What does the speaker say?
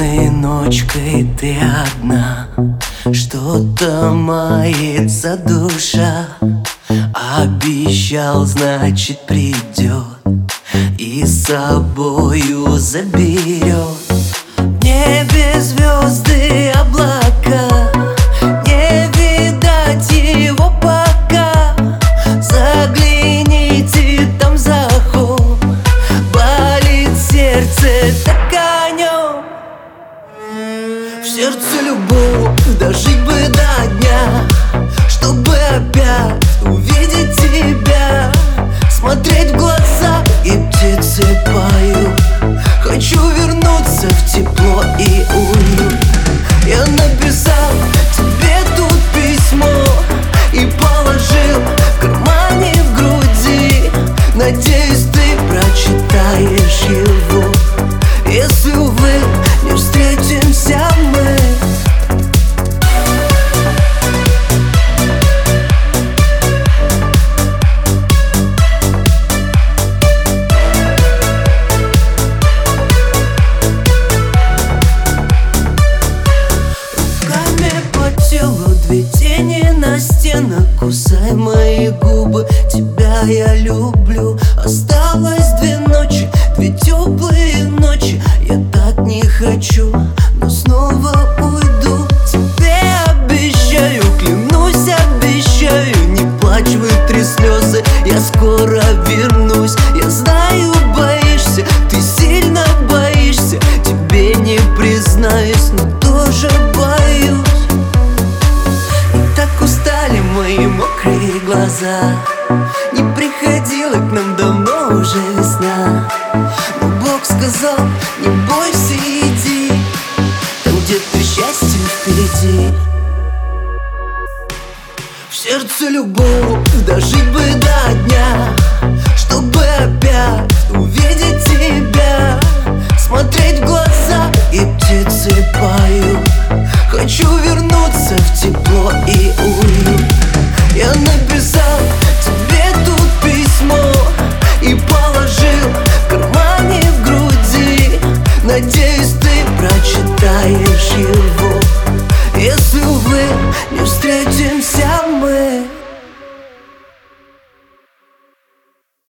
Темной ночкой ты одна, что-то мается душа. Обещал, значит придет и с собою заберет. В небе звезды, облака, не видать его пока. Загляните, там заход, болит сердце так о нем. В сердце любовь, дожить бы до дня, чтобы опять увидеть тебя, смотреть в глаза, и птицы поют. Хочу вернуться в тепло и уют. Я написал тебе тут письмо и положил в кармане в груди. Надеюсь, ты прочитаешь его, если, увы, не встретимся мы. Две тени на стенах, кусай мои губы. Тебя я люблю. Осталось 2 ночи, 2 теплые ночи. Я так не хочу, но снова уйду. Тебе обещаю, клянусь, обещаю, не плачь, вытри слезы, я скоро вернусь. Я знаю, боишься, ты сильно боишься. Тебе не признаюсь, но тоже боюсь. Устали мои мокрые глаза. Не приходила к нам давно уже весна, но Бог сказал: не бойся, иди, там где-то счастье впереди. В сердце любовь, дожить бы до дня, чтобы опять увидеть тебя, смотреть в глаза, и птицы поют. Хочу вернуться в тепло и уют. Я написал тебе тут письмо и положил в кармане в груди. Надеюсь, ты прочитаешь его, если, увы, не встретимся мы.